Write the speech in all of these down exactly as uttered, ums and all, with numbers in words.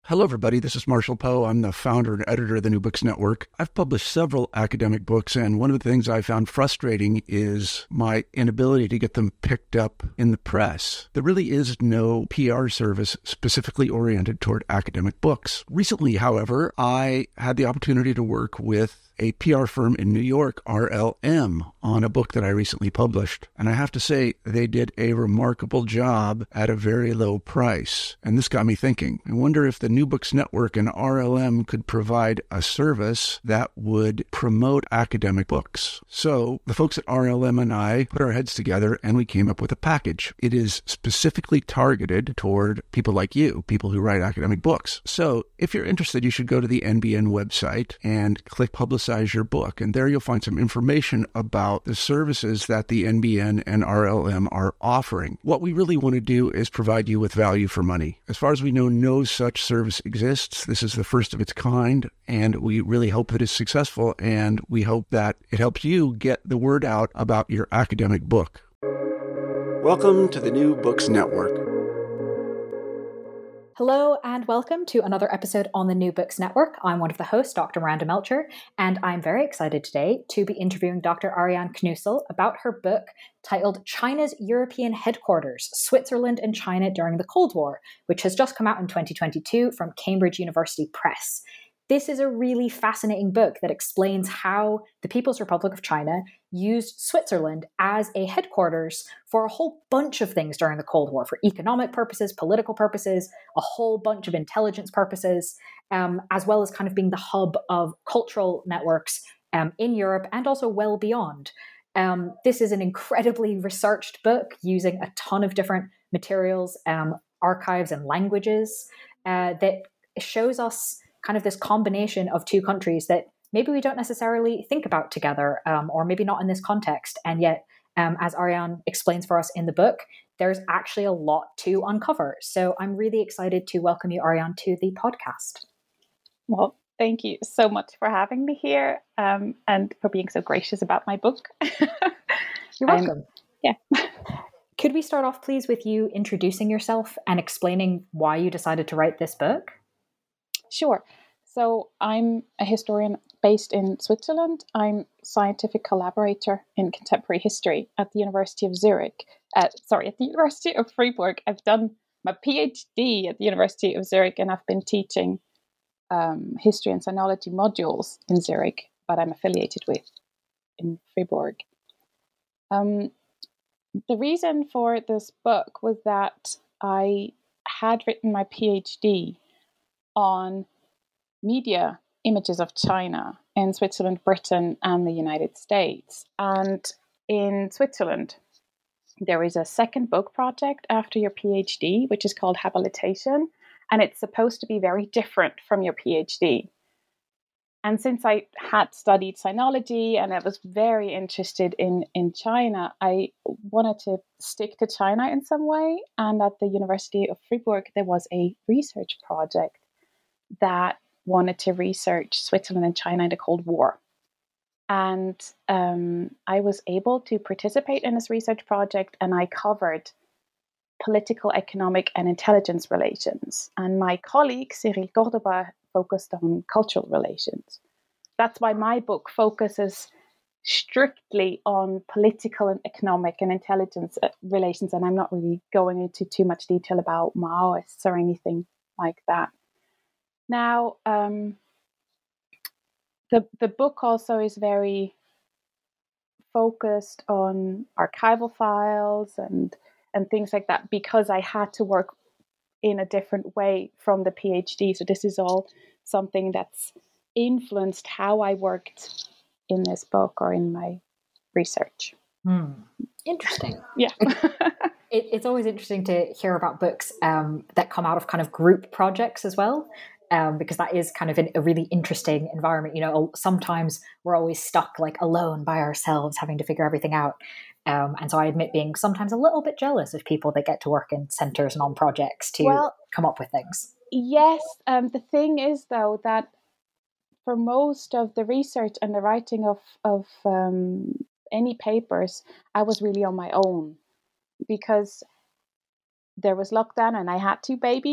Hello, everybody. This is Marshall Poe. I'm the founder and editor of the New Books Network. I've published several academic books, and one of the things I found frustrating is my inability to get them picked up in the press. There really is no P R service specifically oriented toward academic books. Recently, however, I had the opportunity to work with a P R firm in New York, R L M, on a book that I recently published. And I have to say, they did a remarkable job at a very low price. And this got me thinking. I wonder if the New Books Network and R L M could provide a service that would promote academic books. So the folks at R L M and I put our heads together and we came up with a package. It is specifically targeted toward people like you, people who write academic books. So if you're interested, you should go to the N B N website and click Publicize your book. And there you'll find some information about the services that the N B N and R L M are offering. What we really want to do is provide you with value for money. As far as we know, no such service exists. This is the first of its kind, and we really hope that it's successful, and we hope that it helps you get the word out about your academic book. Welcome to the New Books Network. Hello and welcome to another episode on the New Books Network. I'm one of the hosts, Doctor Miranda Melcher, and I'm very excited today to be interviewing Doctor Ariane Knussel about her book titled China's European Headquarters, Switzerland and China During the Cold War, which has just come out in twenty twenty-two from Cambridge University Press. This is a really fascinating book that explains how the People's Republic of China used Switzerland as a headquarters for a whole bunch of things during the Cold War, for economic purposes, political purposes, a whole bunch of intelligence purposes, um, as well as kind of being the hub of cultural networks um, in Europe and also well beyond. Um, this is an incredibly researched book using a ton of different materials, um, archives and languages uh, that shows us kind of this combination of two countries that maybe we don't necessarily think about together, um, or maybe not in this context. And yet, um, as Ariane explains for us in the book, there's actually a lot to uncover. So I'm really excited to welcome you, Ariane, to the podcast. Well, thank you so much for having me here, um, and for being so gracious about my book. You're welcome. Um, yeah. Could we start off, please, with you introducing yourself and explaining why you decided to write this book? Sure. So I'm a historian based in Switzerland. I'm scientific collaborator in contemporary history at the University of Zurich. Uh, sorry, at the University of Freiburg. I've done my PhD at the University of Zurich, and I've been teaching um, history and sinology modules in Zurich, but I'm affiliated with in Freiburg. Um, the reason for this book was that I had written my PhD on media images of China in Switzerland, Britain, and the United States. And in Switzerland, there is a second book project after your PhD, which is called Habilitation, and it's supposed to be very different from your PhD. And since I had studied sinology and I was very interested in, in China, I wanted to stick to China in some way. And at the University of Freiburg, there was a research project that wanted to research Switzerland and China in the Cold War. And um, I was able to participate in this research project, and I covered political, economic, and intelligence relations. And my colleague, Cyril Cordoba, focused on cultural relations. That's why my book focuses strictly on political and economic and intelligence relations, and I'm not really going into too much detail about Maoists or anything like that. Now, um, the the book also is very focused on archival files and and things like that, because I had to work in a different way from the PhD. So this is all something that's influenced how I worked in this book or in my research. Hmm. Interesting. Yeah. it, it's always interesting to hear about books um, that come out of kind of group projects as well. Um, because that is kind of an, a really interesting environment. You know, sometimes we're always stuck like alone by ourselves, having to figure everything out. Um, and so I admit being sometimes a little bit jealous of people that get to work in centres and on projects to well, come up with things. Yes. Um, the thing is, though, that for most of the research and the writing of, of um, any papers, I was really on my own, because there was lockdown and I had two babies.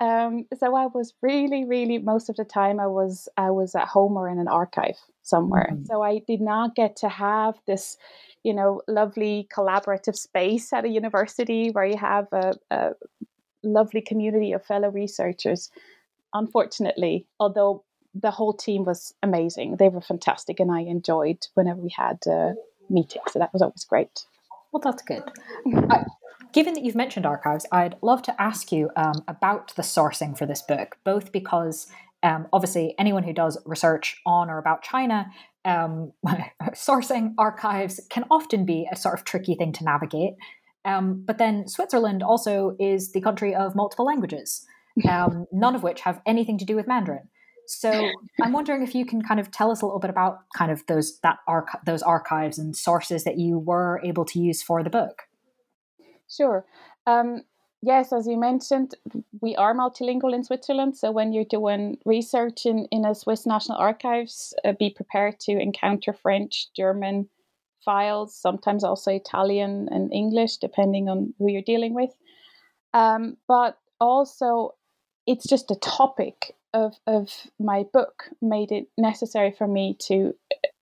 Um, so I was really, really most of the time I was I was at home or in an archive somewhere. Mm-hmm. So I did not get to have this, you know, lovely collaborative space at a university where you have a, a lovely community of fellow researchers. Unfortunately, although the whole team was amazing, they were fantastic, and I enjoyed whenever we had uh, meetings. So that was always great. Well, that's good. I- Given that you've mentioned archives, I'd love to ask you um, about the sourcing for this book, both because um, obviously anyone who does research on or about China, um, sourcing archives can often be a sort of tricky thing to navigate. Um, but then Switzerland also is the country of multiple languages, um, none of which have anything to do with Mandarin. So I'm wondering if you can kind of tell us a little bit about kind of those that arch- those archives and sources that you were able to use for the book. Sure. Um, yes, as you mentioned, we are multilingual in Switzerland. So when you're doing research in, in a Swiss National Archives, uh, be prepared to encounter French, German files, sometimes also Italian and English, depending on who you're dealing with. Um, but also, it's just a topic of, of my book made it necessary for me to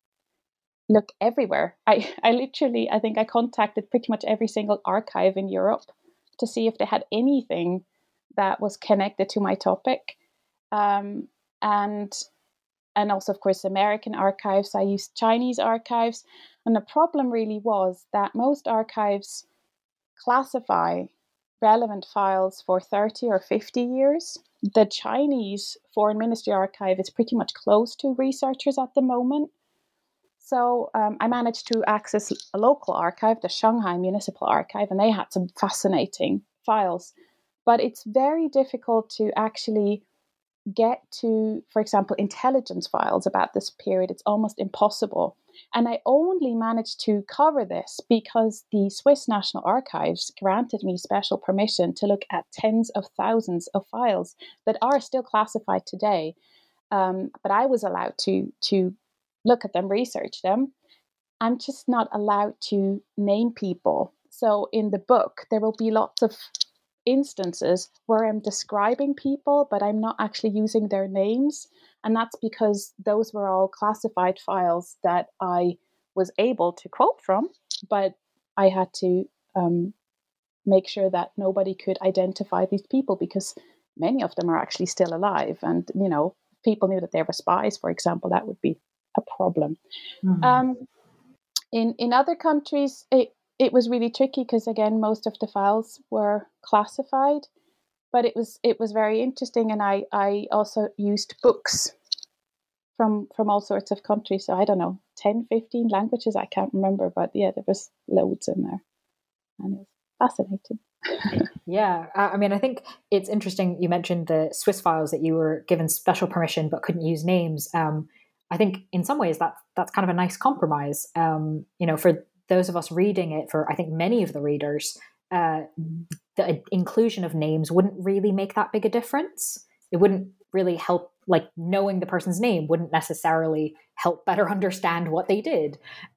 look everywhere. I, I literally, I think I contacted pretty much every single archive in Europe to see if they had anything that was connected to my topic. Um, and and also, of course, American archives. I used Chinese archives. And the problem really was that most archives classify relevant files for thirty or fifty years. The Chinese Foreign Ministry Archive is pretty much closed to researchers at the moment. So um, I managed to access a local archive, the Shanghai Municipal Archive, and they had some fascinating files. But it's very difficult to actually get to, for example, intelligence files about this period. It's almost impossible. And I only managed to cover this because the Swiss National Archives granted me special permission to look at tens of thousands of files that are still classified today. Um, but I was allowed to to look at them, research them. I'm just not allowed to name people. So in the book, there will be lots of instances where I'm describing people, but I'm not actually using their names. And that's because those were all classified files that I was able to quote from, but I had to um, make sure that nobody could identify these people because many of them are actually still alive. And, you know, if people knew that they were spies, for example, that would be a problem. Mm-hmm. Um, in in other countries, it it was really tricky because again, most of the files were classified, but it was it was very interesting, and I I also used books from from all sorts of countries. So I don't know, ten, fifteen languages, I can't remember, but yeah, there was loads in there, and it was fascinating. Yeah, I mean, I think it's interesting. You mentioned the Swiss files that you were given special permission but couldn't use names. Um, I think in some ways that that's kind of a nice compromise. Um, you know, for those of us reading it, for I think many of the readers, uh, the inclusion of names wouldn't really make that big a difference. It wouldn't really help, like knowing the person's name wouldn't necessarily help better understand what they did.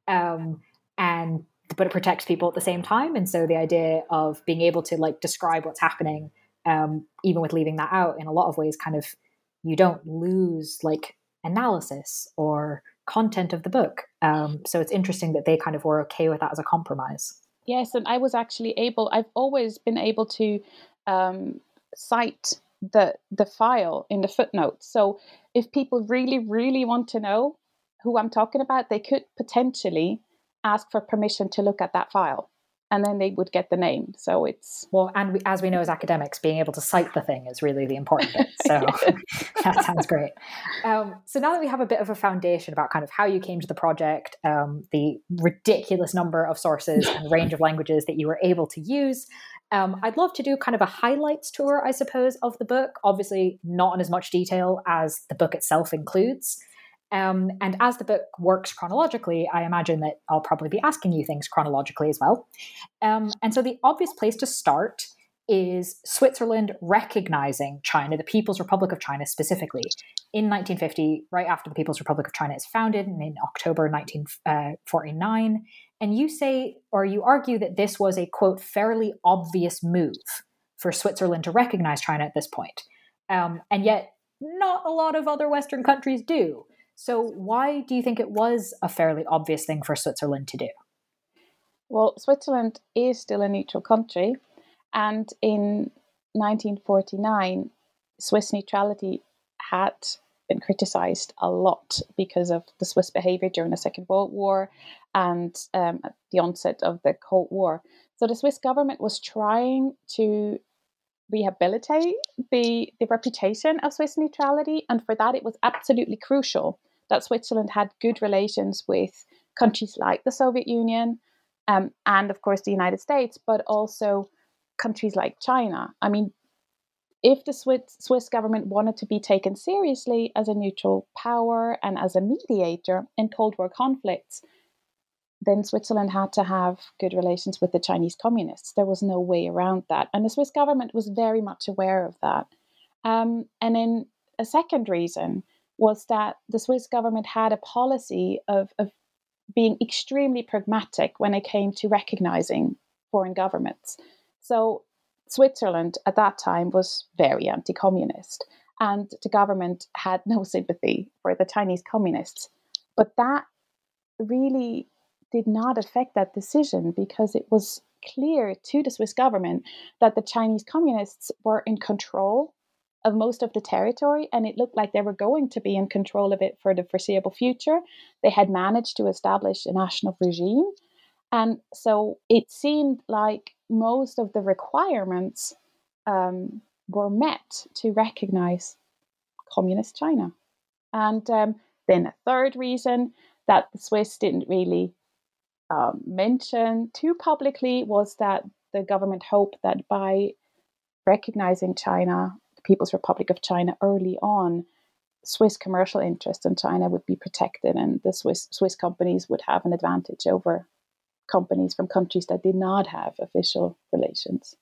Um, and but it protects people at the same time. And so the idea of being able to like describe what's happening, um, even with leaving that out, in a lot of ways, kind of, you don't lose like analysis or content of the book. Um, so it's interesting that they kind of were okay with that as a compromise. Yes, and I was actually able, I've always been able to um, cite the the file in the footnotes. So if people really, really want to know who I'm talking about, they could potentially ask for permission to look at that file, and then they would get the name. So it's... Well, and we, as we know as academics, being able to cite the thing is really the important bit. So that sounds great. Um, so now that we have a bit of a foundation about kind of how you came to the project, um, the ridiculous number of sources and range of languages that you were able to use, um, I'd love to do kind of a highlights tour, I suppose, of the book. Obviously not in as much detail as the book itself includes. Um, and as the book works chronologically, I imagine that I'll probably be asking you things chronologically as well. Um, and so the obvious place to start is Switzerland recognizing China, the People's Republic of China specifically, in nineteen fifty, right after the People's Republic of China is founded in October nineteen forty-nine. And you say, or you argue that this was a, quote, fairly obvious move for Switzerland to recognize China at this point. Um, and yet, not a lot of other Western countries do. So why do you think it was a fairly obvious thing for Switzerland to do? Well, Switzerland is still a neutral country. And in nineteen forty-nine, Swiss neutrality had been criticized a lot because of the Swiss behavior during the Second World War and um, at the onset of the Cold War. So the Swiss government was trying to rehabilitate the, the reputation of Swiss neutrality. And for that, it was absolutely crucial that Switzerland had good relations with countries like the Soviet Union um, and, of course, the United States, but also countries like China. I mean, if the Swiss, Swiss government wanted to be taken seriously as a neutral power and as a mediator in Cold War conflicts, then Switzerland had to have good relations with the Chinese communists. There was no way around that. And the Swiss government was very much aware of that. Um, and then a second reason was that the Swiss government had a policy of, of being extremely pragmatic when it came to recognizing foreign governments. So Switzerland at that time was very anti-communist, and the government had no sympathy for the Chinese communists. But that really did not affect that decision, because it was clear to the Swiss government that the Chinese communists were in control of most of the territory, and it looked like they were going to be in control of it for the foreseeable future. They had managed to establish a national regime. And so it seemed like most of the requirements um, were met to recognize communist China. And um, then a third reason that the Swiss didn't really um, mention too publicly was that the government hoped that by recognizing China, the People's Republic of China, early on, Swiss commercial interests in China would be protected, and the Swiss Swiss companies would have an advantage over companies from countries that did not have official relations.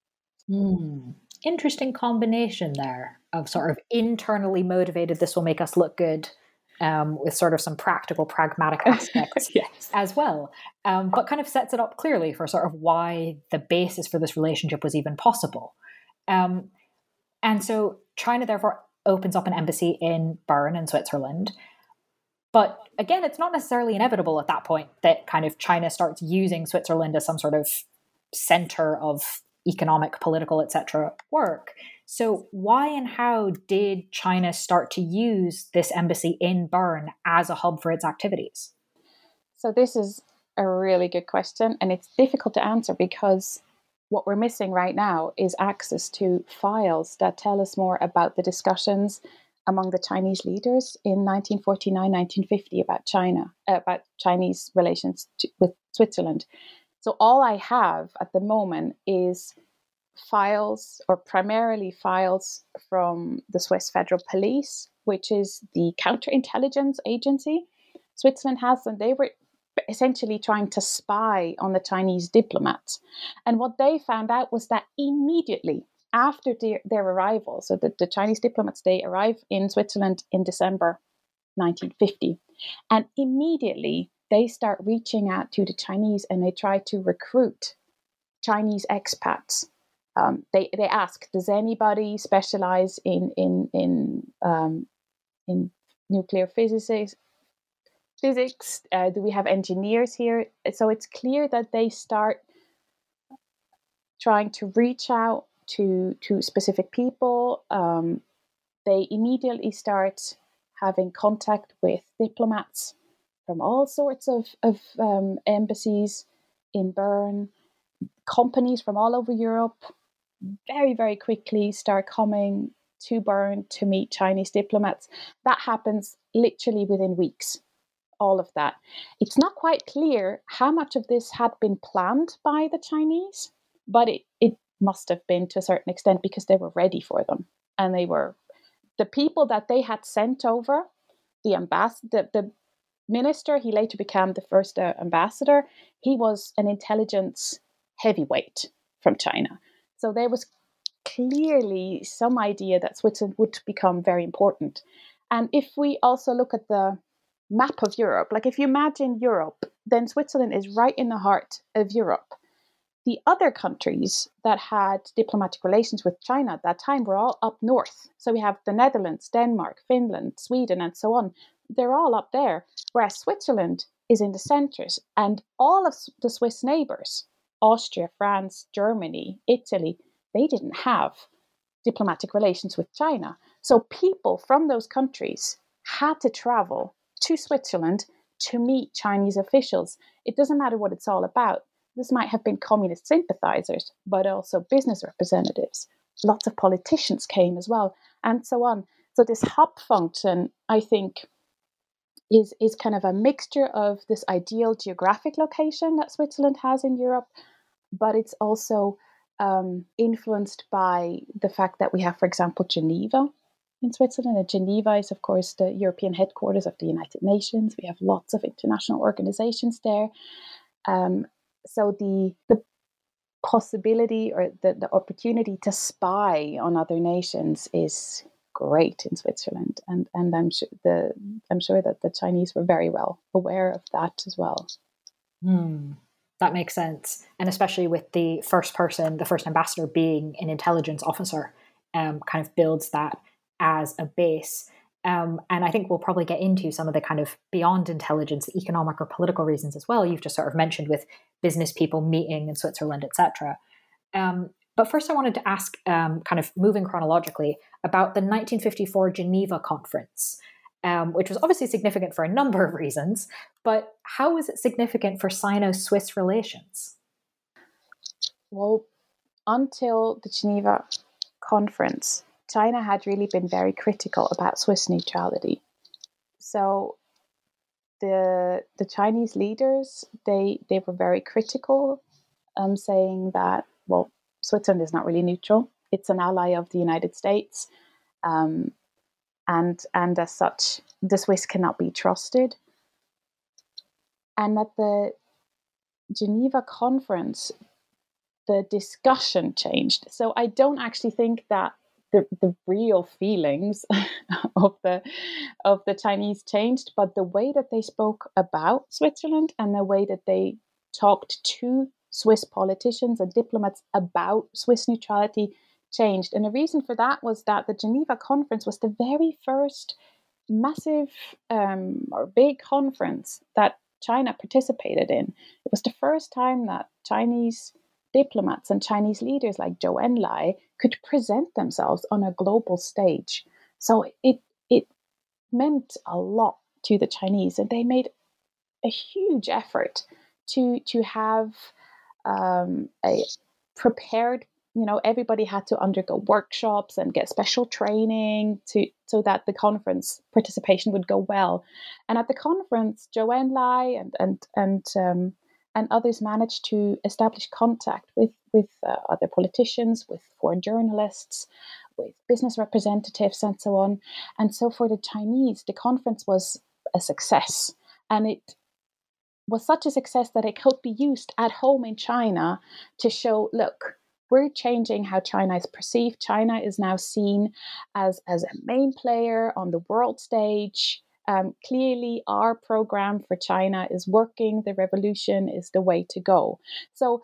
Hmm. Interesting combination there of sort of internally motivated, this will make us look good, um, with sort of some practical, pragmatic aspects yes. as well. Um, but kind of sets it up clearly for sort of why the basis for this relationship was even possible. Um, and so China therefore opens up an embassy in Bern in Switzerland. But again, it's not necessarily inevitable at that point that kind of China starts using Switzerland as some sort of center of economic, political, et cetera work. So why and how did China start to use this embassy in Bern as a hub for its activities? So this is a really good question, and it's difficult to answer because what we're missing right now is access to files that tell us more about the discussions among the Chinese leaders in nineteen forty-nine, nineteen fifty about China, uh, about Chinese relations to, with Switzerland. So all I have at the moment is files, or primarily files from the Swiss Federal Police, which is the counterintelligence agency Switzerland has, and they were essentially trying to spy on the Chinese diplomats. And what they found out was that immediately after their, their arrival, so the, the Chinese diplomats, they arrive in Switzerland in December nineteen fifty, and immediately they start reaching out to the Chinese and they try to recruit Chinese expats. Um, they they ask, does anybody specialize in in in um, in nuclear physics? Physics? Uh, do we have engineers here? So it's clear that they start trying to reach out to to specific people. Um, they immediately start having contact with diplomats from all sorts of, of um, embassies in Bern. Companies from all over Europe very, very quickly start coming to Bern to meet Chinese diplomats. That happens literally within weeks, all of that. It's not quite clear how much of this had been planned by the Chinese, but it, it must have been to a certain extent because they were ready for them. And they were, the people that they had sent over, the ambassador, the, the minister, he later became the first uh, ambassador, he was an intelligence heavyweight from China. So there was clearly some idea that Switzerland would become very important. And if we also look at the map of Europe, like if you imagine Europe, then Switzerland is right in the heart of Europe. the other countries that had diplomatic relations with China at that time were all up north. So we have the Netherlands, Denmark, Finland, Sweden, and so on. They're all up there, whereas Switzerland is in the centres. And all of the Swiss neighbours, Austria, France, Germany, Italy, they didn't have diplomatic relations with China. So people from those countries had to travel to Switzerland to meet Chinese officials. It doesn't matter what it's all about. This might have been communist sympathizers, but also business representatives. Lots of politicians came as well, and so on. So this hub function, I think, is, is kind of a mixture of this ideal geographic location that Switzerland has in Europe, but it's also um, influenced by the fact that we have, for example, Geneva in Switzerland. And Geneva is, of course, the European headquarters of the United Nations. We have lots of international organizations there. Um, so the, the possibility or the, the opportunity to spy on other nations is great in Switzerland. And, and I'm sure the I'm sure that the Chinese were very well aware of that as well. Hmm. That makes sense. And especially with the first person, the first ambassador being an intelligence officer, um, kind of builds that as a base. Um, and I think we'll probably get into some of the kind of beyond intelligence, economic or political reasons as well. You've just sort of mentioned with business people meeting in Switzerland, et cetera. Um, but first I wanted to ask, um, kind of moving chronologically, about the nineteen fifty-four Geneva Conference, um, which was obviously significant for a number of reasons, but how was it significant for Sino-Swiss relations? Well, until the Geneva Conference, China had really been very critical about Swiss neutrality. So the the Chinese leaders, they they were very critical, um, saying that, well, Switzerland is not really neutral. It's an ally of the United States. Um, and and as such, the Swiss cannot be trusted. And at the Geneva Conference, the discussion changed. So I don't actually think that the, the real feelings of the of the Chinese changed, but the way that they spoke about Switzerland and the way that they talked to Swiss politicians and diplomats about Swiss neutrality changed. And the reason for that was that the Geneva Conference was the very first massive um, or big conference that China participated in. It was the first time that Chinese diplomats and Chinese leaders like Zhou Enlai could present themselves on a global stage. So it it meant a lot to the Chinese, and they made a huge effort to to have um, a prepared. You know, everybody had to undergo workshops and get special training to so that the conference participation would go well. And at the conference, Zhou Enlai and and and um, and others managed to establish contact with with uh, other politicians, with foreign journalists, with business representatives, and so on. And so for the Chinese, the conference was a success, and it was such a success that it could be used at home in China to show, look, we're changing how China is perceived. China is now seen as, as a main player on the world stage. Um, clearly, our program for China is working. The revolution is the way to go. So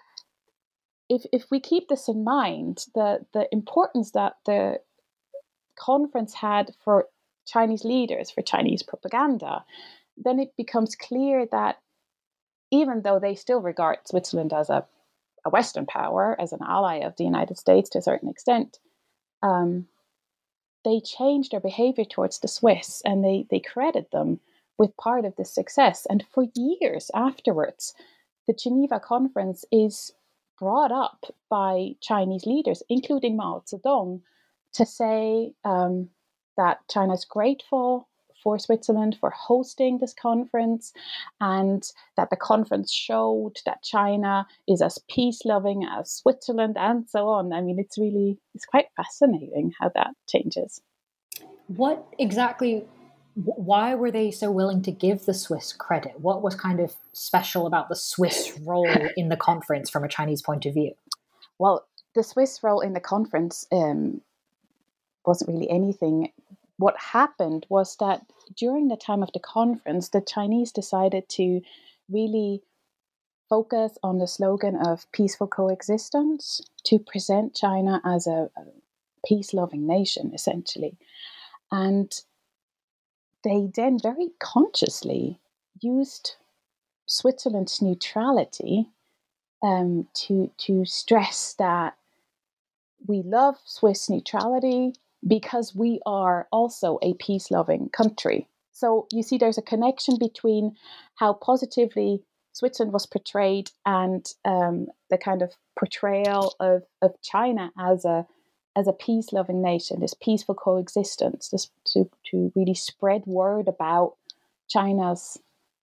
if if we keep this in mind, the, the importance that the conference had for Chinese leaders, for Chinese propaganda, then it becomes clear that even though they still regard Switzerland as a a Western power, as an ally of the United States to a certain extent, um, they changed their behavior towards the Swiss, and they, they credit them with part of this success. And for years afterwards, the Geneva Conference is brought up by Chinese leaders, including Mao Zedong, to say um, that China's grateful for Switzerland for hosting this conference, and that the conference showed that China is as peace-loving as Switzerland, and so on. I mean, it's really, it's quite fascinating how that changes. What exactly, why were they so willing to give the Swiss credit? What was kind of special about the Swiss role in the conference from a Chinese point of view? Well, the Swiss role in the conference um, wasn't really anything. What happened was that during the time of the conference, the Chinese decided to really focus on the slogan of peaceful coexistence to present China as a, a peace-loving nation, essentially. And they then very consciously used Switzerland's neutrality um, to, to stress that we love Swiss neutrality because we are also a peace-loving country. So you see there's a connection between how positively Switzerland was portrayed and um, the kind of portrayal of, of China as a as a peace-loving nation, this peaceful coexistence, this to, to really spread word about China's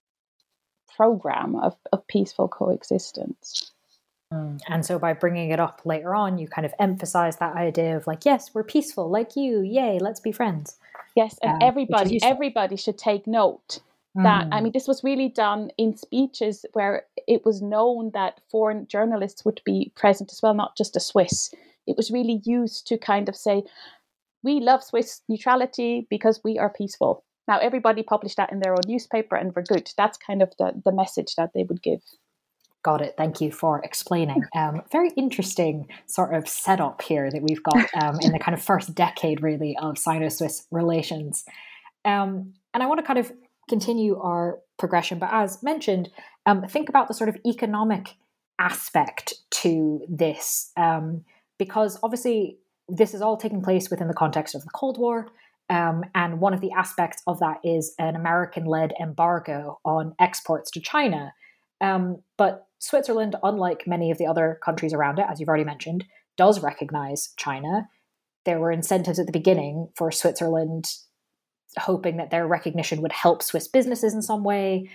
program of, of peaceful coexistence. And so by bringing it up later on, you kind of emphasize that idea of like, yes, we're peaceful, like you, yay, let's be friends. Yes, and um, everybody, everybody should take note that, mm. I mean, this was really done in speeches where it was known that foreign journalists would be present as well, not just the Swiss. It was really used to kind of say, we love Swiss neutrality because we are peaceful. Now, everybody published that in their own newspaper and we're good. That's kind of the, the message that they would give. Got it. Thank you for explaining. Um, very interesting sort of setup here that we've got um, in the kind of first decade, really, of Sino-Swiss relations. Um, and I want to kind of continue our progression, but as mentioned, um, think about the sort of economic aspect to this, um, because obviously this is all taking place within the context of the Cold War. Um, and one of the aspects of that is an American-led embargo on exports to China. Um, but Switzerland, unlike many of the other countries around it, as you've already mentioned, does recognize China. There were incentives at the beginning for Switzerland, hoping that their recognition would help Swiss businesses in some way.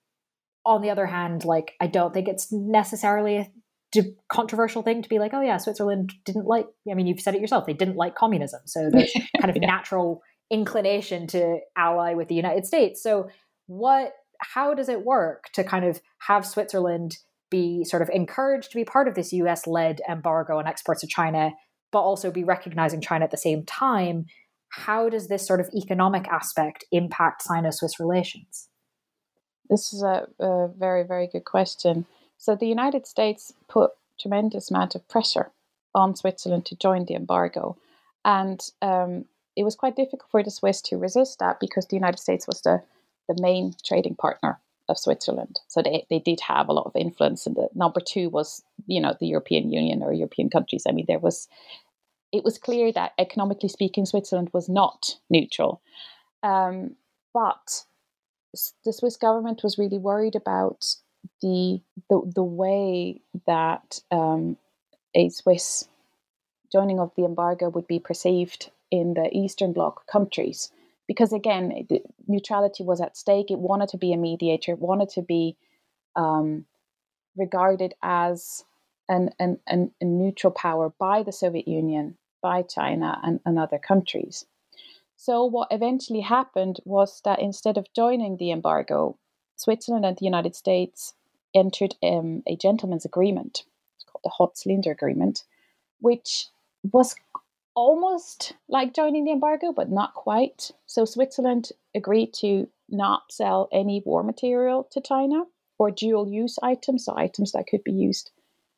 On the other hand, like, I don't think it's necessarily a controversial thing to be like, oh yeah, Switzerland didn't like, I mean, you've said it yourself, they didn't like communism. So there's kind of yeah. natural inclination to ally with the United States. So what, how does it work to kind of have Switzerland be sort of encouraged to be part of this U S-led embargo on exports to China, but also be recognizing China at the same time? How does this sort of economic aspect impact Sino-Swiss relations? This is a, a very, very good question. So the United States put tremendous amount of pressure on Switzerland to join the embargo. And um, it was quite difficult for the Swiss to resist that because the United States was the, the main trading partner of Switzerland. So they, they did have a lot of influence. And the number two was, you know, the European Union or European countries. I mean, there was, it was clear that economically speaking, Switzerland was not neutral. Um, but the Swiss government was really worried about the the, the way that um, a Swiss joining of the embargo would be perceived in the Eastern Bloc countries. Because again, the neutrality was at stake. It wanted to be a mediator. It wanted to be um, regarded as an, an, an, a neutral power by the Soviet Union, by China and, and other countries. So what eventually happened was that instead of joining the embargo, Switzerland and the United States entered um, a gentleman's agreement. It's called the Hot-Cylinder Agreement, which was almost like joining the embargo, but not quite. So Switzerland agreed to not sell any war material to China or dual-use items, so items that could be used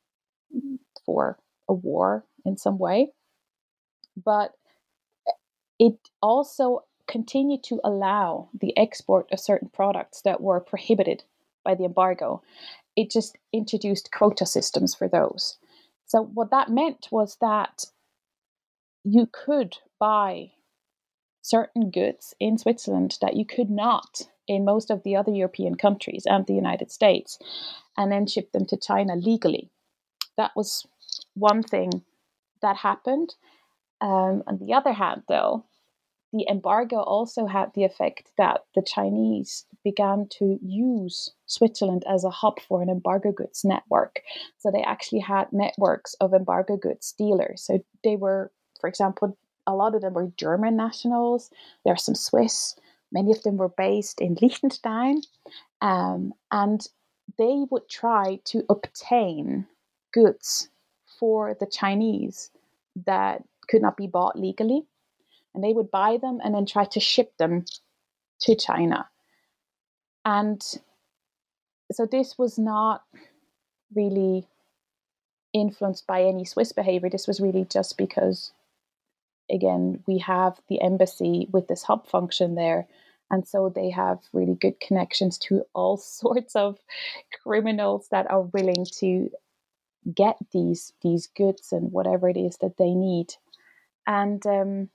for a war in some way. But it also continued to allow the export of certain products that were prohibited by the embargo. It just introduced quota systems for those. So what that meant was that you could buy certain goods in Switzerland that you could not in most of the other European countries and the United States, and then ship them to China legally. That was one thing that happened. Um, on the other hand, though, the embargo also had the effect that the Chinese began to use Switzerland as a hub for an embargo goods network. So they actually had networks of embargo goods dealers. So they were, for example, a lot of them were German nationals. There are some Swiss. Many of them were based in Liechtenstein. Um, and they would try to obtain goods for the Chinese that could not be bought legally. And they would buy them and then try to ship them to China. And so this was not really influenced by any Swiss behavior. This was really just because, again, we have the embassy with this hub function there. And so they have really good connections to all sorts of criminals that are willing to get these these goods and whatever it is that they need. And um,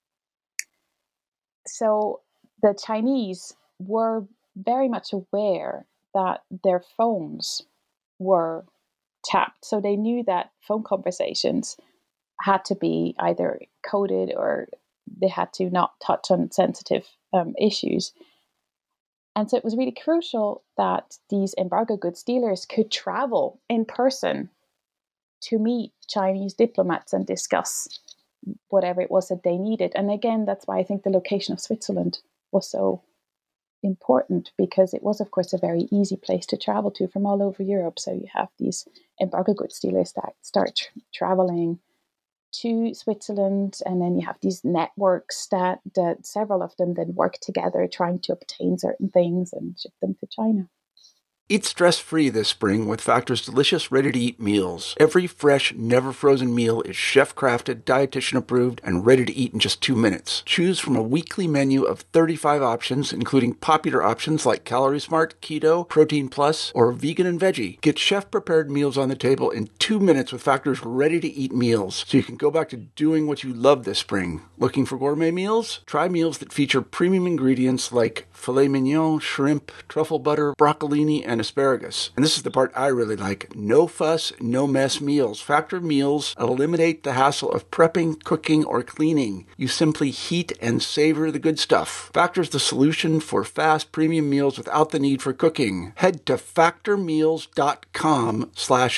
so the Chinese were very much aware that their phones were tapped. So they knew that phone conversations had to be either coded or they had to not touch on sensitive um, issues. And so it was really crucial that these embargo goods dealers could travel in person to meet Chinese diplomats and discuss whatever it was that they needed. And again, that's why I think the location of Switzerland was so important, because it was, of course, a very easy place to travel to from all over Europe. So you have these embargo goods dealers that start tra- traveling to Switzerland, and then you have these networks that, that several of them then work together trying to obtain certain things and ship them to China. Eat stress-free this spring with Factor's delicious, ready-to-eat meals. Every fresh, never-frozen meal is chef-crafted, dietitian-approved, and ready to eat in just two minutes. Choose from a weekly menu of thirty-five options, including popular options like Calorie Smart, Keto, Protein Plus, or Vegan and Veggie. Get chef-prepared meals on the table in two minutes with Factor's ready-to-eat meals, so you can go back to doing what you love this spring. Looking for gourmet meals? Try meals that feature premium ingredients like filet mignon, shrimp, truffle butter, broccolini, and asparagus. And this is the part I really like. No fuss, no mess meals. Factor meals eliminate the hassle of prepping, cooking, or cleaning. You simply heat and savor the good stuff. Factor's the solution for fast premium meals without the need for cooking. Head to factormeals.com slash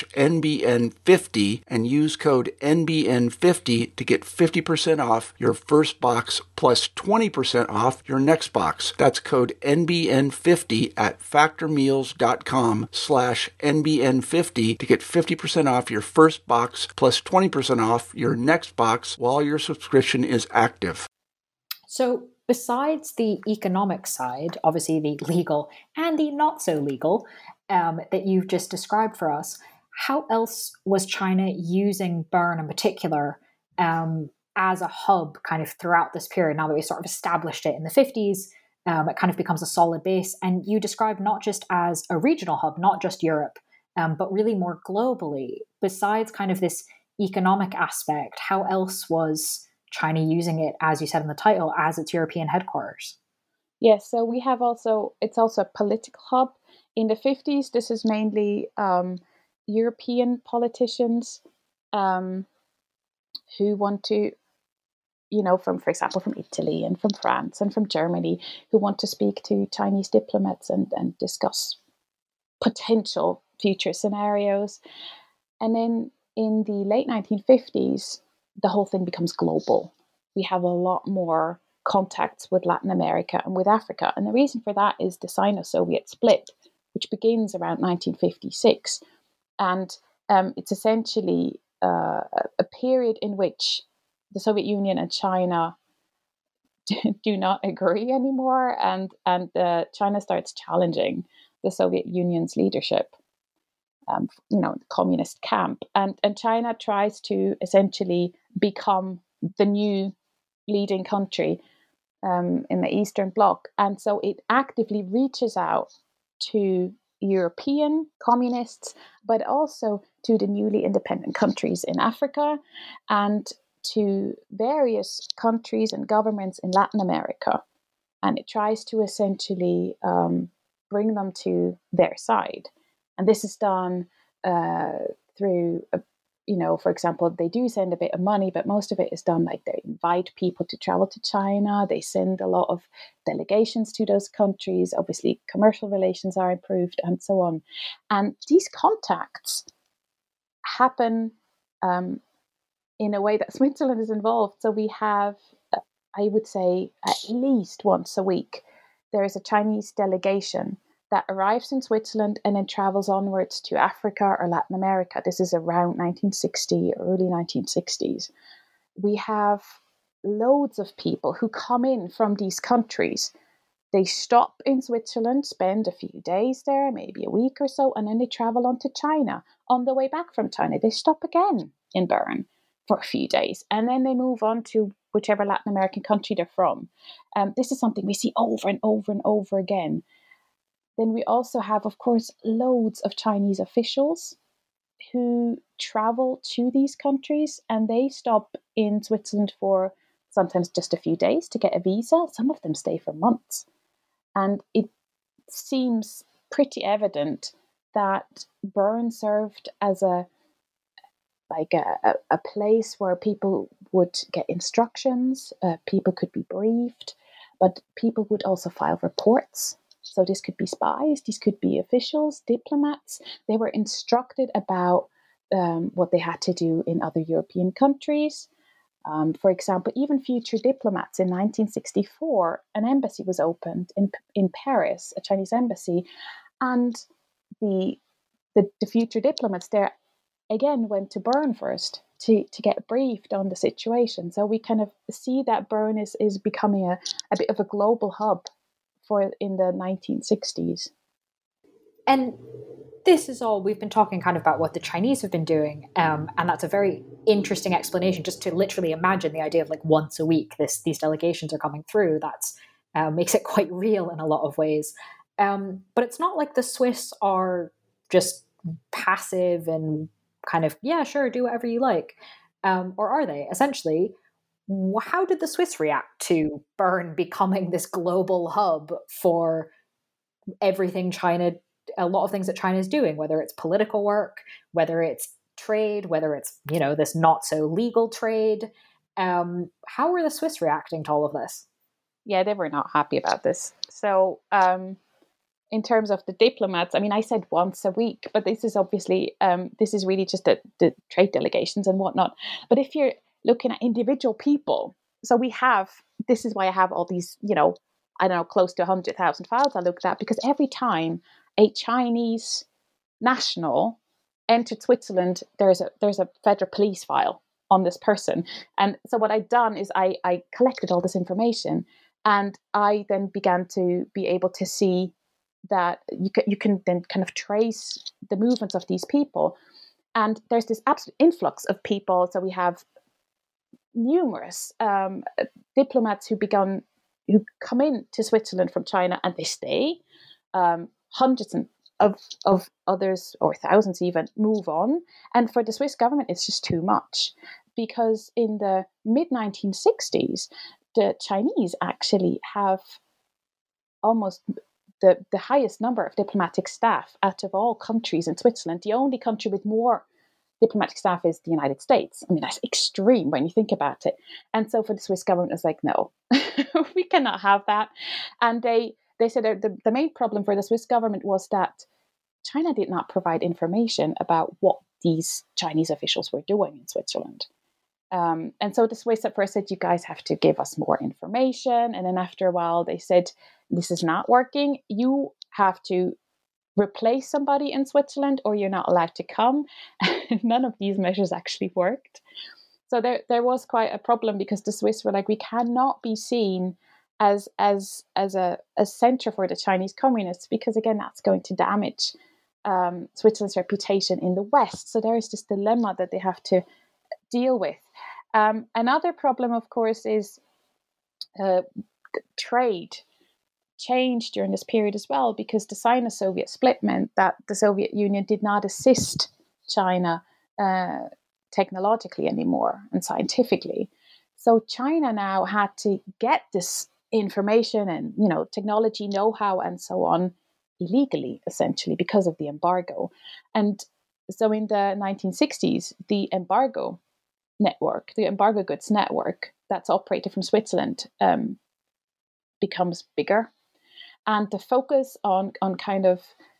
NBN50 and use code N B N fifty to get fifty percent off your first box plus twenty percent off your next box. That's code N B N fifty at factormeals.com slash NBN50 to get fifty percent off your first box plus twenty percent off your next box while your subscription is active. So besides the economic side, obviously the legal and the not so legal um, that you've just described for us, how else was China using Bern in particular um, as a hub kind of throughout this period, now that we sort of established it in the fifties? Um, it kind of becomes a solid base. And you describe not just as a regional hub, not just Europe, um, but really more globally. Besides kind of this economic aspect, how else was China using it, as you said in the title, as its European headquarters? Yes, so we have also, it's also a political hub. In the fifties, this is mainly um, European politicians um, who want to, you know, from, for example, from Italy and from France and from Germany, who want to speak to Chinese diplomats and, and discuss potential future scenarios. And then in the late nineteen fifties, the whole thing becomes global. We have a lot more contacts with Latin America and with Africa. And the reason for that is the Sino-Soviet split, which begins around nineteen fifty-six. And um, it's essentially uh, a period in which the Soviet Union and China do not agree anymore, and and uh, China starts challenging the Soviet Union's leadership, um, you know, the communist camp, and and China tries to essentially become the new leading country um, in the Eastern Bloc, and so it actively reaches out to European communists, but also to the newly independent countries in Africa, and to various countries and governments in Latin America. And it tries to essentially um, bring them to their side. And this is done uh, through, a, you know, for example, they do send a bit of money, but most of it is done like they invite people to travel to China. They send a lot of delegations to those countries. Obviously, commercial relations are improved and so on. And these contacts happen um, in a way that Switzerland is involved. So we have, I would say, at least once a week, there is a Chinese delegation that arrives in Switzerland and then travels onwards to Africa or Latin America. This is around nineteen sixty, early nineteen sixties. We have loads of people who come in from these countries They stop in Switzerland, spend a few days there, maybe a week or so, and then they travel on to China. On the way back from China, they stop again in Bern for a few days, and then they move on to whichever Latin American country they're from. Um, this is something we see over and over and over again. Then we also have, of course, loads of Chinese officials who travel to these countries, and they stop in Switzerland for sometimes just a few days to get a visa. Some of them stay for months. And it seems pretty evident that Bern served as a like a, a place where people would get instructions, uh, people could be briefed, but people would also file reports. So this could be spies, these could be officials, diplomats. They were instructed about um, what they had to do in other European countries. Um, for example, even future diplomats in nineteen sixty-four, an embassy was opened in in Paris, a Chinese embassy, and the the, the future diplomats there again went to Bern first to, to get briefed on the situation. So we kind of see that Bern is, is becoming a, a bit of a global hub for in the nineteen sixties. And this is all, we've been talking kind of about what the Chinese have been doing, um, and that's a very interesting explanation, just to literally imagine the idea of like once a week this these delegations are coming through. That's uh, makes it quite real in a lot of ways. Um, but it's not like the Swiss are just passive and kind of, yeah, sure, do whatever you like. Um, or are they? Essentially, how did the Swiss react to Bern becoming this global hub for everything China, a lot of things that China is doing, whether it's political work, whether it's trade, whether it's, you know, this not so legal trade? Um, how were the Swiss reacting to all of this? Yeah, they were not happy about this. So um, in terms of the diplomats, I mean, I said once a week, but this is obviously, um, this is really just the, the trade delegations and whatnot. But if you're looking at individual people, so we have, this is why I have all these, you know, I don't know, close to one hundred thousand files I looked at, because every time a Chinese national entered Switzerland, there's a there's a federal police file on this person. And so what I'd done is I, I collected all this information, and I then began to be able to see that you can, you can then kind of trace the movements of these people. And there's this absolute influx of people. So we have numerous um, diplomats who begun who come into Switzerland from China, and they stay. Um, hundreds of of others, or thousands even, move on. And for the Swiss government, it's just too much, because in the mid nineteen sixties, the Chinese actually have almost the, the highest number of diplomatic staff out of all countries in Switzerland. The only country with more diplomatic staff is the United States. I mean, that's extreme when you think about it. And so for the Swiss government, it's like, no, we cannot have that. And they they said that the, the main problem for the Swiss government was that China did not provide information about what these Chinese officials were doing in Switzerland. Um, and so the Swiss at first said, you guys have to give us more information. And then after a while, they said, this is not working. You have to replace somebody in Switzerland, or you're not allowed to come. None of these measures actually worked. So there there was quite a problem, because the Swiss were like, we cannot be seen as as as a, a center for the Chinese communists, because again, that's going to damage um, Switzerland's reputation in the West. So there is this dilemma that they have to deal with. Um, another problem, of course, is uh, trade changed during this period as well, because the Sino-Soviet split meant that the Soviet Union did not assist China uh, technologically anymore and scientifically. So China now had to get this information and, you know, technology know-how and so on illegally, essentially, because of the embargo. And so in the nineteen sixties, the embargo network, the embargo goods network that's operated from Switzerland um, becomes bigger. And the focus on, on kind of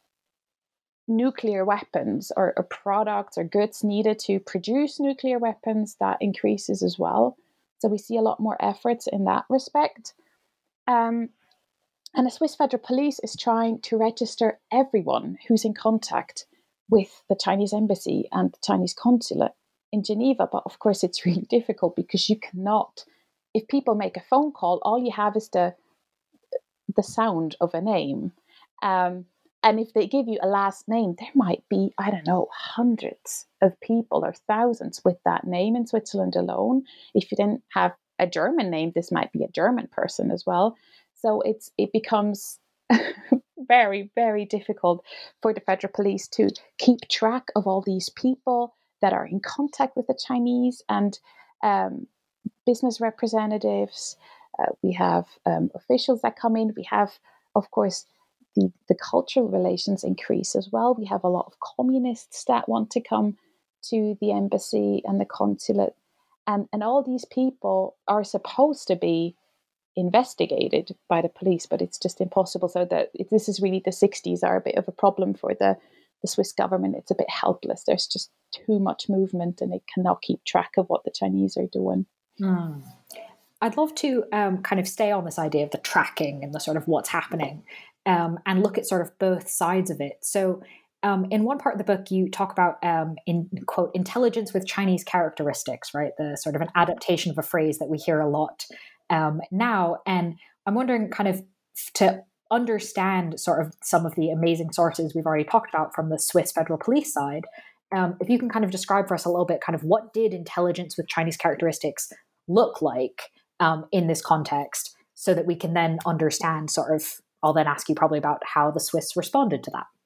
nuclear weapons or, or products or goods needed to produce nuclear weapons, that increases as well. So we see a lot more efforts in that respect. Um, and the Swiss Federal Police is trying to register everyone who's in contact with the Chinese embassy and the Chinese consulate in Geneva. But of course, it's really difficult, because you cannot, if people make a phone call, all you have is the the sound of a name. Um, and if they give you a last name, there might be, I don't know, hundreds of people or thousands with that name in Switzerland alone. If you didn't have a German name, this might be a German person as well. So it's it becomes very, very difficult for the federal police to keep track of all these people that are in contact with the Chinese, and um, business representatives. Uh, we have um, officials that come in. We have, of course, the, the cultural relations increase as well. We have a lot of communists that want to come to the embassy and the consulate. And, and all these people are supposed to be investigated by the police, but it's just impossible. So that it, this is really, the sixties are a bit of a problem for the, the Swiss government. It's a bit helpless. There's just too much movement and it cannot keep track of what the Chinese are doing. Mm. I'd love to um, kind of stay on this idea of the tracking and the sort of what's happening um, and look at sort of both sides of it. So um, in one part of the book, you talk about, um, in quote, intelligence with Chinese characteristics, right? The sort of an adaptation of a phrase that we hear a lot um, now. And I'm wondering kind of to understand sort of some of the amazing sources we've already talked about from the Swiss Federal Police side, um, if you can kind of describe for us a little bit kind of what did intelligence with Chinese characteristics look like um, in this context, so that we can then understand sort of, I'll then ask you probably about how the Swiss responded to that.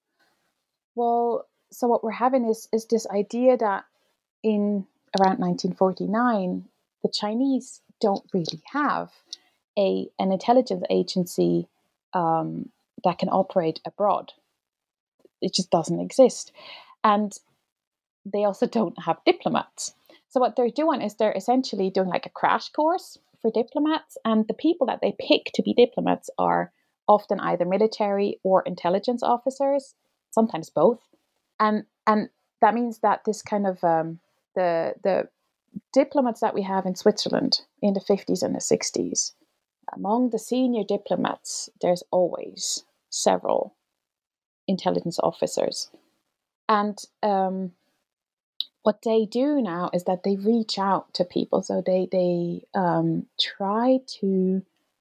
Well, so what we're having is is this idea that in around nineteen forty-nine, the Chinese don't really have a an intelligence agency um, that can operate abroad. It just doesn't exist. And they also don't have diplomats. So what they're doing is they're essentially doing like a crash course for diplomats. And the people that they pick to be diplomats are often either military or intelligence officers, sometimes both. And and that means that this kind of, um, the the diplomats that we have in Switzerland in the fifties and the sixties, among the senior diplomats, there's always several intelligence officers. And um, what they do now is that they reach out to people. So they, they um, try to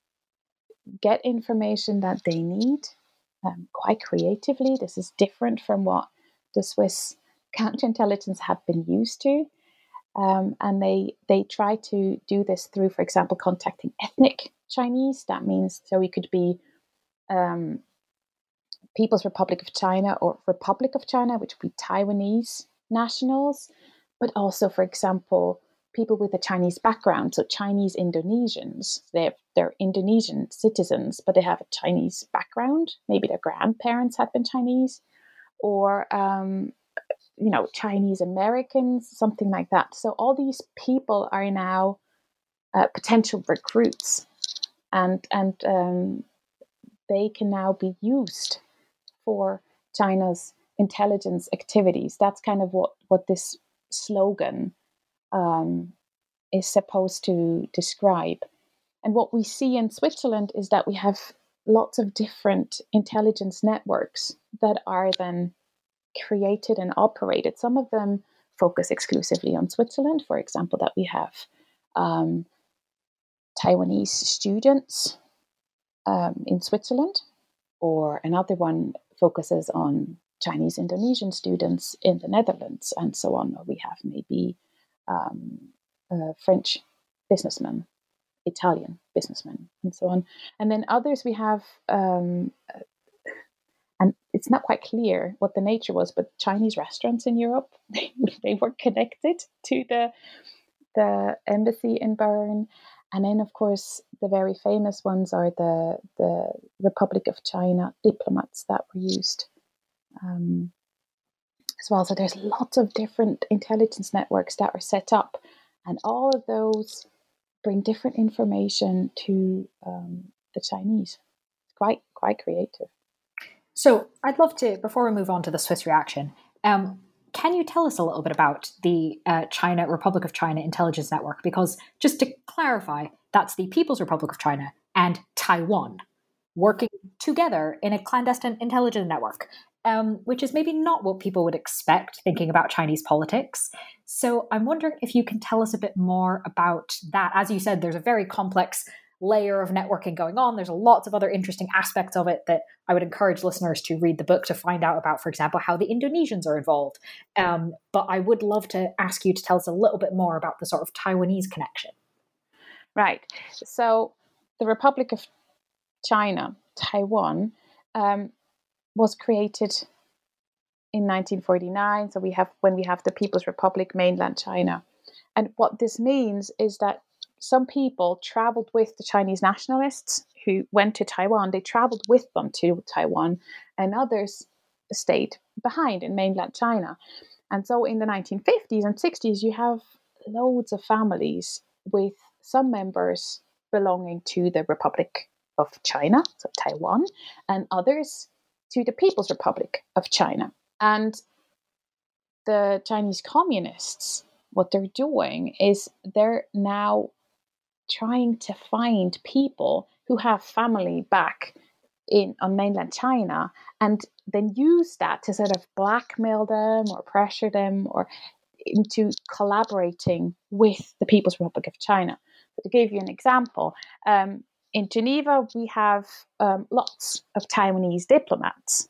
get information that they need um, quite creatively. This is different from what the Swiss counterintelligence have been used to. Um, and they they try to do this through, for example, contacting ethnic Chinese. That means, so it could be um, People's Republic of China or Republic of China, which would be Taiwanese nationals, but also, for example, people with a Chinese background, so Chinese Indonesians. They're, they're Indonesian citizens, but they have a Chinese background. Maybe their grandparents had been Chinese, or um, you know, Chinese Americans, something like that. So all these people are now uh, potential recruits, and and um, they can now be used for China's intelligence activities. That's kind of what, what this slogan um, is supposed to describe. And what we see in Switzerland is that we have lots of different intelligence networks that are then created and operated. Some of them focus exclusively on Switzerland. For example, that we have um, Taiwanese students um, in Switzerland, or another one focuses on Chinese Indonesian students in the Netherlands, and so on. Or we have maybe um, uh, French businessmen, Italian businessmen, and so on. And then others we have, um, and it's not quite clear what the nature was, but Chinese restaurants in Europe, they, they were connected to the the embassy in Bern. And then, of course, the very famous ones are the the Republic of China diplomats that were used um, as well. So there's lots of different intelligence networks that are set up, and all of those bring different information to um, the Chinese. It's quite quite creative. So I'd love to, before we move on to the Swiss reaction, um, can you tell us a little bit about the uh, China Republic of China Intelligence Network? Because just to clarify, that's the People's Republic of China and Taiwan working together in a clandestine intelligence network, um, which is maybe not what people would expect thinking about Chinese politics. So I'm wondering if you can tell us a bit more about that. As you said, there's a very complex layer of networking going on. There's lots of other interesting aspects of it that I would encourage listeners to read the book to find out about, for example, how the Indonesians are involved. Um, but I would love to ask you to tell us a little bit more about the sort of Taiwanese connection. Right. So the Republic of China, Taiwan, um, was created in nineteen forty-nine. So we have when we have the People's Republic, mainland China. And what this means is that some people traveled with the Chinese nationalists who went to Taiwan. They traveled with them to Taiwan, and others stayed behind in mainland China. And so in the nineteen fifties and sixties, you have loads of families with some members belonging to the Republic of China, so Taiwan, and others to the People's Republic of China. And the Chinese communists, what they're doing is they're now trying to find people who have family back in on mainland China, and then use that to sort of blackmail them or pressure them or into collaborating with the People's Republic of China. So to give you an example, um, in Geneva we have um, lots of Taiwanese diplomats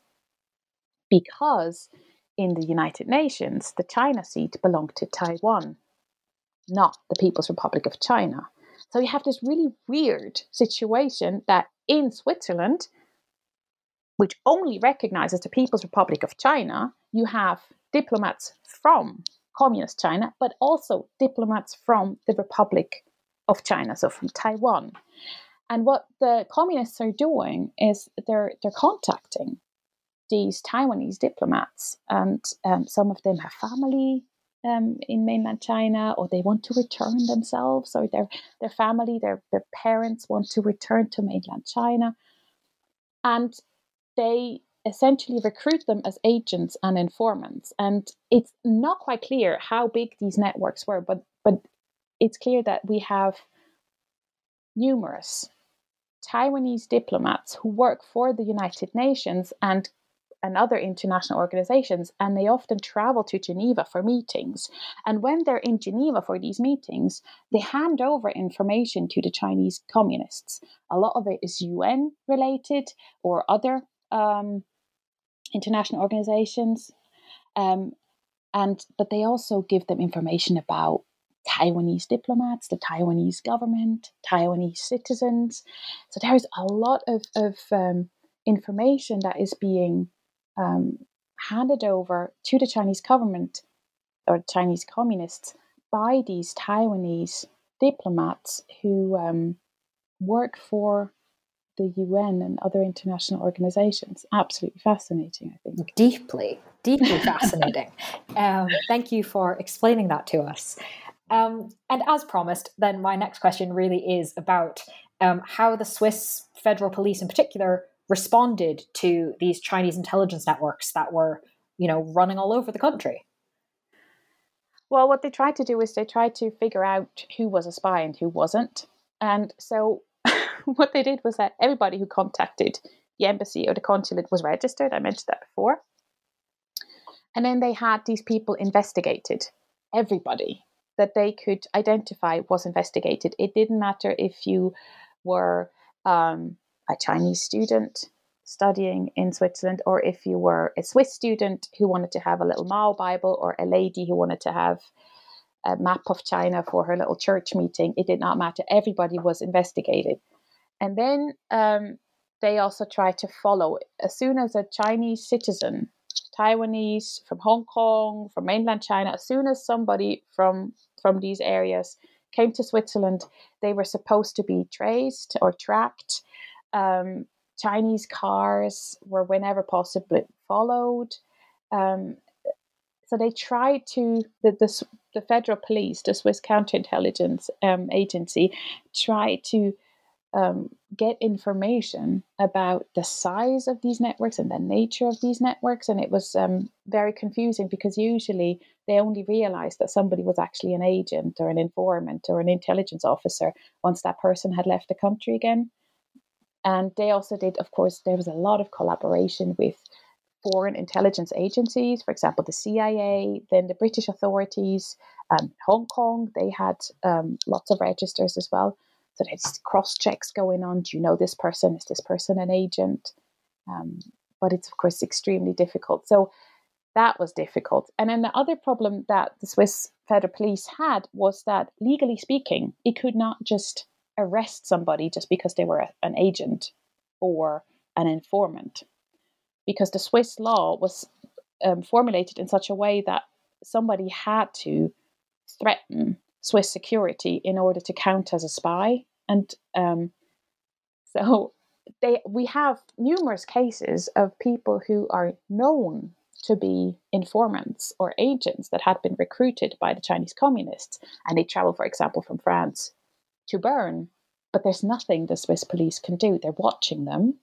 because in the United Nations the China seat belonged to Taiwan, not the People's Republic of China. So you have this really weird situation that in Switzerland, which only recognizes the People's Republic of China, you have diplomats from Communist China, but also diplomats from the Republic of China, so from Taiwan. And what the communists are doing is they're they're contacting these Taiwanese diplomats, and um, some of them have family um, in mainland China, or they want to return themselves, or their their family, their their parents want to return to mainland China, and they essentially recruit them as agents and informants. And it's not quite clear how big these networks were, but but it's clear that we have numerous Taiwanese diplomats who work for the United Nations and and other international organizations, and they often travel to Geneva for meetings. And when they're in Geneva for these meetings, they hand over information to the Chinese communists. A lot of it is U N related or other um, international organizations, um, and but they also give them information about Taiwanese diplomats, the Taiwanese government, Taiwanese citizens. So there's a lot of, of um, information that is being um, handed over to the Chinese government or Chinese communists by these Taiwanese diplomats who um, work for the U N and other international organizations. Absolutely fascinating, I think. Deeply, deeply fascinating. Um, thank you for explaining that to us. Um, and as promised, then my next question really is about um, how the Swiss Federal Police in particular responded to these Chinese intelligence networks that were, you know, running all over the country. Well, what they tried to do is they tried to figure out who was a spy and who wasn't. And so what they did was that everybody who contacted the embassy or the consulate was registered. I mentioned that before. And then they had these people investigated. Everybody that they could identify was investigated. It didn't matter if you were um, a Chinese student studying in Switzerland, or if you were a Swiss student who wanted to have a little Mao Bible, or a lady who wanted to have a map of China for her little church meeting. It did not matter. Everybody was investigated. And then um, they also tried to follow, as soon as a Chinese citizen, Taiwanese, from Hong Kong, from mainland China, as soon as somebody from from these areas came to Switzerland, they were supposed to be traced or tracked. Um, Chinese cars were, whenever possible, followed. Um, so they tried to, the, the, the federal police, the Swiss counterintelligence um, agency, tried to Um, get information about the size of these networks and the nature of these networks. And it was um, very confusing, because usually they only realized that somebody was actually an agent or an informant or an intelligence officer once that person had left the country again. And they also did, of course, there was a lot of collaboration with foreign intelligence agencies, for example, the C I A, then the British authorities, um, Hong Kong, they had um, lots of registers as well. So there's cross checks going on. Do you know this person? Is this person an agent? Um, but it's of course extremely difficult. So that was difficult. And then the other problem that the Swiss Federal Police had was that, legally speaking, it could not just arrest somebody just because they were a, an agent or an informant, because the Swiss law was um, formulated in such a way that somebody had to threaten Swiss security in order to count as a spy. And um, so they we have numerous cases of people who are known to be informants or agents that had been recruited by the Chinese communists, and they travel, for example, from France to Bern, but there's nothing the Swiss police can do. They're watching them.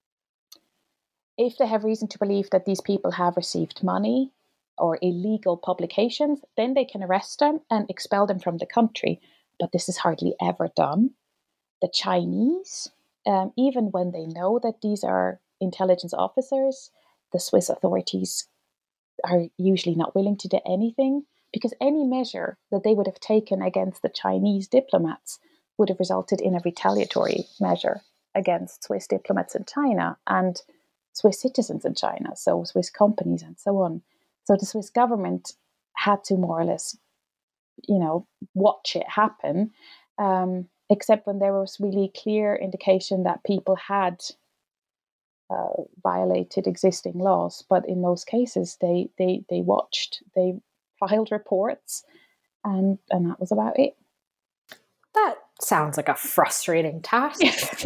If they have reason to believe that these people have received money or illegal publications, then they can arrest them and expel them from the country. But this is hardly ever done. The Chinese, um, even when they know that these are intelligence officers, the Swiss authorities are usually not willing to do anything, because any measure that they would have taken against the Chinese diplomats would have resulted in a retaliatory measure against Swiss diplomats in China and Swiss citizens in China, so Swiss companies and so on. So the Swiss government had to more or less, you know, watch it happen, um, except when there was really clear indication that people had Uh, violated existing laws. But in most cases, they they they watched, they filed reports, and and that was about it. That sounds like a frustrating task. Yes.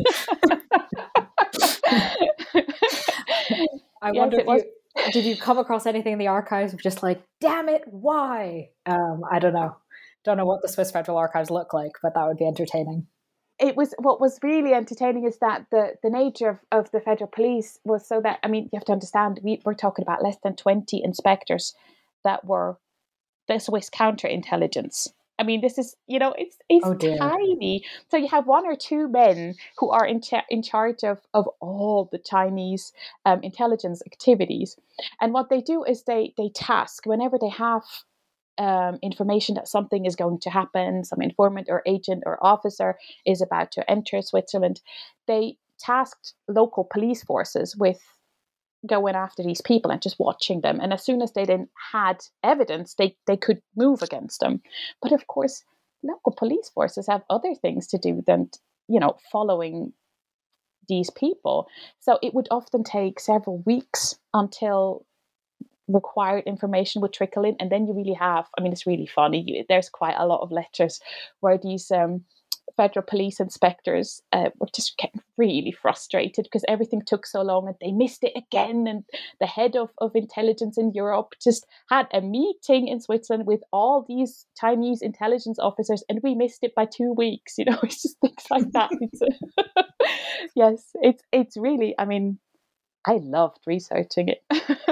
I Yes, wonder if it was. you did you come across anything in the archives of just like, damn it, why? Um, I don't know. Don't know what the Swiss Federal Archives look like, but that would be entertaining. It was, what was really entertaining is that the, the nature of, of the Federal Police was so that, I mean, you have to understand, we, we're talking about less than twenty inspectors that were the Swiss counterintelligence. I mean, this is, you know, it's it's Oh, dear. tiny. So you have one or two men who are in, cha- in charge of, of all the Chinese um, intelligence activities. And what they do is they, they task, whenever they have Um, information that something is going to happen, some informant or agent or officer is about to enter Switzerland, they tasked local police forces with going after these people and just watching them. And as soon as they then had evidence, they, they could move against them. But of course, local police forces have other things to do than, you know, following these people. So it would often take several weeks until required information would trickle in, and then you really have, I mean, it's really funny, you, there's quite a lot of letters where these um, federal police inspectors uh, were just getting really frustrated because everything took so long and they missed it again, and the head of, of intelligence in Europe just had a meeting in Switzerland with all these Chinese intelligence officers and we missed it by two weeks, you know. It's just things like that. It's a, yes, it's it's really, I mean, I loved researching it.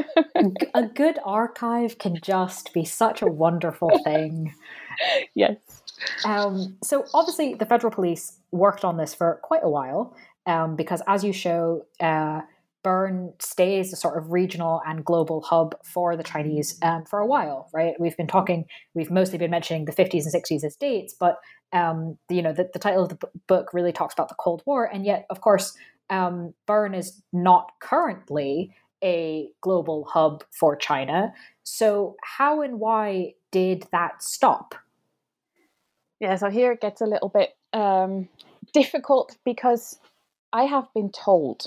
A good archive can just be such a wonderful thing. Yes. Um, so obviously the Federal Police worked on this for quite a while, um, because as you show, uh, Bern stays a sort of regional and global hub for the Chinese um, for a while, right? We've been talking, we've mostly been mentioning the fifties and sixties as dates, but um, the, you know, the, the title of the b- book really talks about the Cold War, and yet, of course, um, Bern is not currently a global hub for China. So how and why did that stop? Yeah, so here it gets a little bit um, difficult because I have been told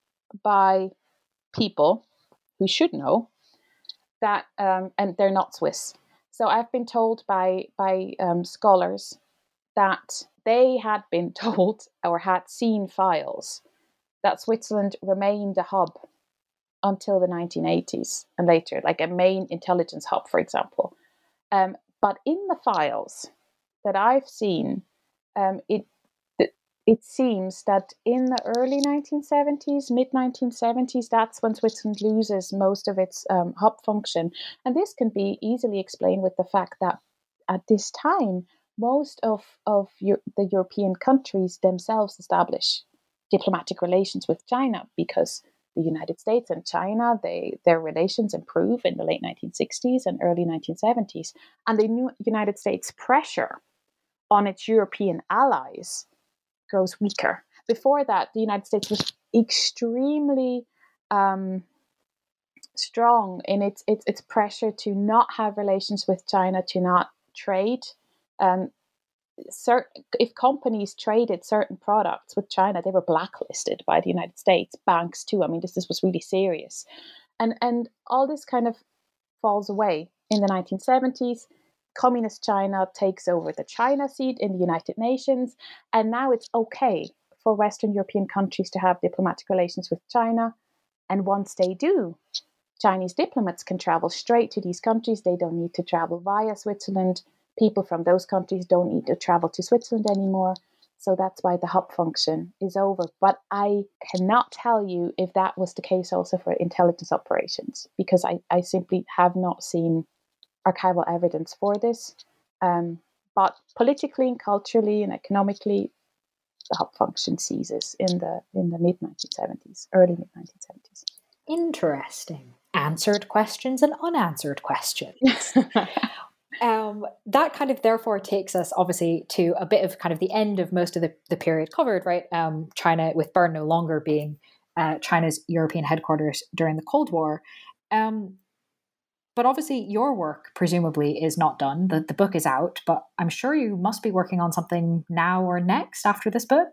by people who should know that, um, and they're not Swiss. So I've been told by by um, scholars that they had been told or had seen files that Switzerland remained a hub until the nineteen eighties and later, like a main intelligence hub, for example. Um, but in the files that I've seen, um, it it seems that in the early nineteen seventies, mid nineteen seventies, that's when Switzerland loses most of its um, hub function. And this can be easily explained with the fact that at this time, most of, of Euro- the European countries themselves establish diplomatic relations with China, because the United States and China, they their relations improve in the late nineteen sixties and early nineteen seventies. And the new United States pressure on its European allies grows weaker. Before that, the United States was extremely um, strong in its, its its pressure to not have relations with China, to not trade. Um, certain, if companies traded certain products with China, they were blacklisted by the United States, banks too. I mean, this, this was really serious. And, and all this kind of falls away in the nineteen seventies. Communist China takes over the China seat in the United Nations, and now it's okay for Western European countries to have diplomatic relations with China. And once they do, Chinese diplomats can travel straight to these countries. They don't need to travel via Switzerland. People from those countries don't need to travel to Switzerland anymore. So that's why the hub function is over. But I cannot tell you if that was the case also for intelligence operations, because I, I simply have not seen archival evidence for this. Um, but politically and culturally and economically, the hub function ceases in the in the mid nineteen seventies, early mid nineteen seventies. Interesting. Answered questions and unanswered questions. um, that kind of therefore takes us obviously to a bit of kind of the end of most of the, the period covered, right? Um, China, with Bern no longer being uh, China's European headquarters during the Cold War. Um, But obviously your work presumably is not done. The, the book is out, but I'm sure you must be working on something now or next after this book.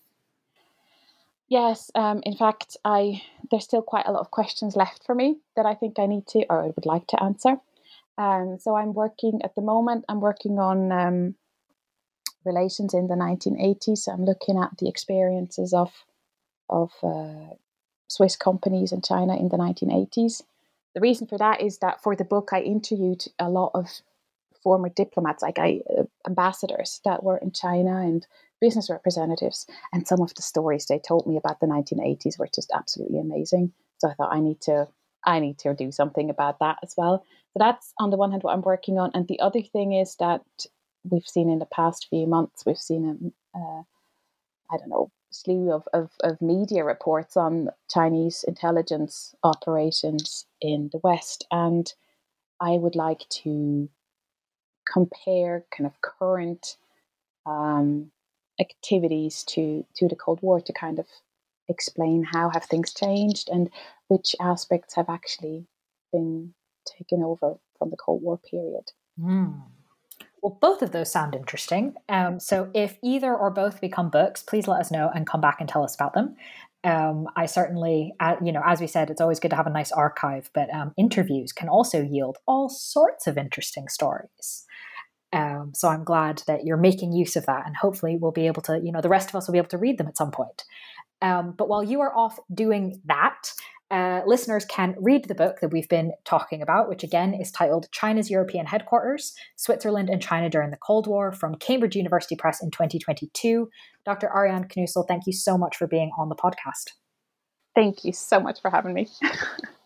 Yes, um, in fact, I there's still quite a lot of questions left for me that I think I need to, or I would like to answer. Um, so I'm working, at the moment, I'm working on um, relations in the nineteen eighties. I'm looking at the experiences of, of uh, Swiss companies in China in the nineteen eighties. The reason for that is that for the book, I interviewed a lot of former diplomats, like I, uh, ambassadors that were in China and business representatives. And some of the stories they told me about the nineteen eighties were just absolutely amazing. So I thought I need to, I need to do something about that as well. So that's on the one hand what I'm working on. And the other thing is that we've seen in the past few months, we've seen a, uh, I don't know, slew of, of, of media reports on Chinese intelligence operations in the West. And I would like to compare kind of current um, activities to, to the Cold War to kind of explain how have things changed and which aspects have actually been taken over from the Cold War period. Mm. Well, both of those sound interesting. Um, so if either or both become books, please let us know and come back and tell us about them. Um, I certainly, uh, you know, as we said, it's always good to have a nice archive, but um, interviews can also yield all sorts of interesting stories. Um, so I'm glad that you're making use of that, and hopefully we'll be able to, you know, the rest of us will be able to read them at some point. Um, but while you are off doing that, uh, listeners can read the book that we've been talking about, which again is titled China's European Headquarters, Switzerland and China During the Cold War, from Cambridge University Press in twenty twenty-two. Doctor Ariane Knussel, thank you so much for being on the podcast. Thank you so much for having me.